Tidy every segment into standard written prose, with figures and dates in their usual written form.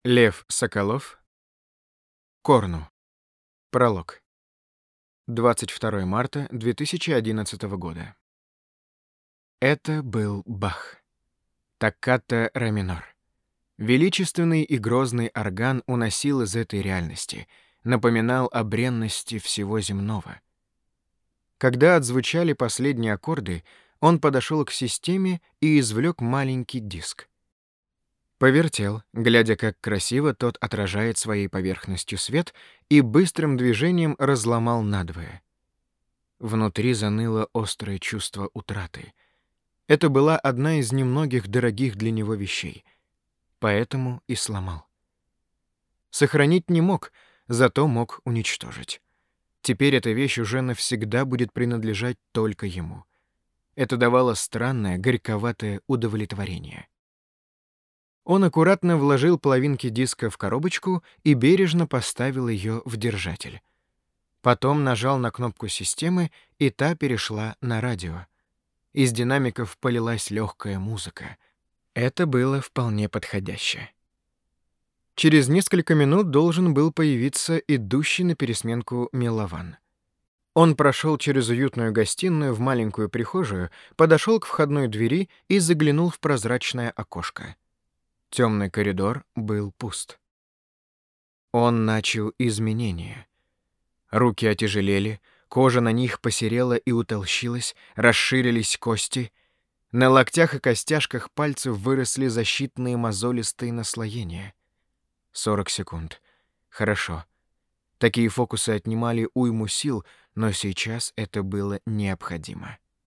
Лев Соколов. Корну. Пролог. 22 марта 2011 года. Это был Бах. Токкато ре минор. Величественный и грозный орган уносил из этой реальности, напоминал о бренности всего земного. Когда отзвучали последние аккорды, он подошел к системе и извлек маленький диск. Повертел, глядя, как красиво тот отражает своей поверхностью свет, и быстрым движением разломал надвое. Внутри заныло острое чувство утраты. Это была одна из немногих дорогих для него вещей. Поэтому и сломал. Сохранить не мог, зато мог уничтожить. Теперь эта вещь уже навсегда будет принадлежать только ему. Это давало странное, горьковатое удовлетворение. Он аккуратно вложил половинки диска в коробочку и бережно поставил ее в держатель. Потом нажал на кнопку системы, и та перешла на радио. Из динамиков полилась легкая музыка. Это было вполне подходяще. Через несколько минут должен был появиться идущий на пересменку Милован. Он прошел через уютную гостиную в маленькую прихожую, подошел к входной двери и заглянул в прозрачное окошко. Темный коридор был пуст. Он начал изменения. Руки отяжелели, кожа на них посерела и утолщилась, расширились кости. На локтях и костяшках пальцев выросли защитные мозолистые наслоения. 40 секунд. Хорошо. Такие фокусы отнимали уйму сил, но сейчас это было необходимо.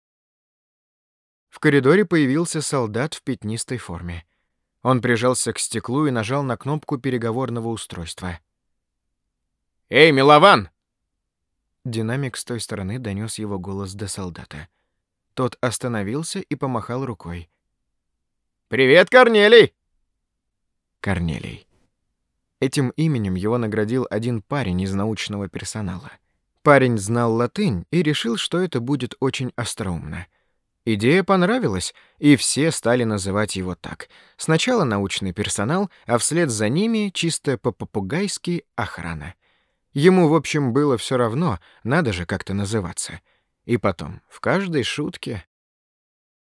В коридоре появился солдат в пятнистой форме. Он прижался к стеклу и нажал на кнопку переговорного устройства. «Эй, Милован!» Динамик с той стороны донес его голос до солдата. Тот остановился и помахал рукой. «Привет, Корнелий!» Корнелий. Этим именем его наградил один парень из научного персонала. Парень знал латынь и решил, что это будет очень остроумно. Идея понравилась, и все стали называть его так. Сначала научный персонал, а вслед за ними, чисто по-попугайски, охрана. Ему, в общем, было все равно, надо же как-то называться. И потом, в каждой шутке